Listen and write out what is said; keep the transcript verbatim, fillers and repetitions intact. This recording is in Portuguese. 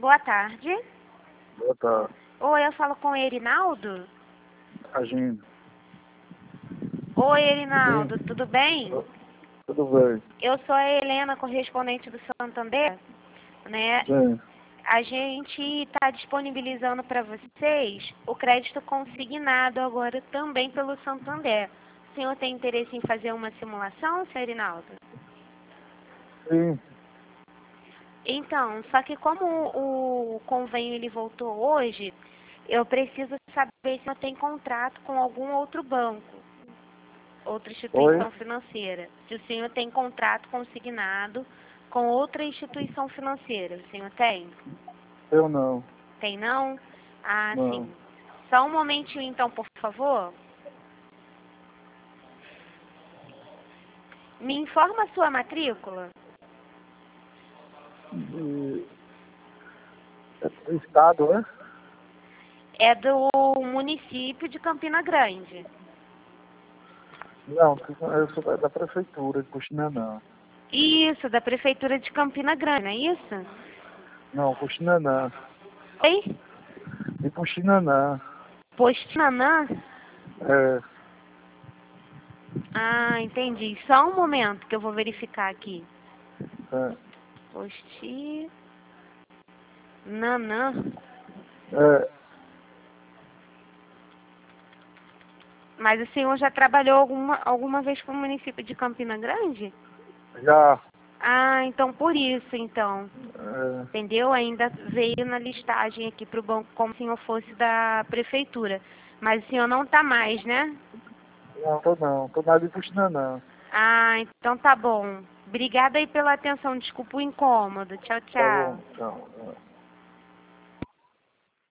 boa tarde. Boa tarde. Oi, eu falo com o Erinaldo? Agindo. Oi, Erinaldo, Sim. tudo bem? Tudo bem. Eu sou a Helena, correspondente do Santander, né? Sim. A gente está disponibilizando para vocês o crédito consignado agora também pelo Santander. O senhor tem interesse em fazer uma simulação, senhor Erinaldo? Sim. Então, só que como o convênio ele voltou hoje, eu preciso saber se eu tenho contrato com algum outro banco, outra Oi? instituição financeira. Se o senhor tem contrato consignado com outra instituição financeira. O senhor tem? Eu não. Tem não? Ah, Não. sim. Só um momentinho então, por favor. Me informa a sua matrícula. E... É do estado, né? É do município de Campina Grande. Não, eu sou da, da prefeitura de Puxinanã. Isso, da prefeitura de Campina Grande, não é isso? Não, Puxinanã. Oi? De Puxinanã. Postinanã? É. Ah, entendi. Só um momento que eu vou verificar aqui. É. Postinanã. É. Mas o senhor já trabalhou alguma, alguma vez com o município de Campina Grande? Já. Ah, então por isso, então. É. Entendeu? Ainda veio na listagem aqui para o banco como se o senhor fosse da prefeitura. Mas o senhor não está mais, né? Não, tô não. Tô na de Puxinanã. Ah, então tá bom. Obrigada aí pela atenção. Desculpa o incômodo. Tchau, Tá bom. tchau. Tchau. É.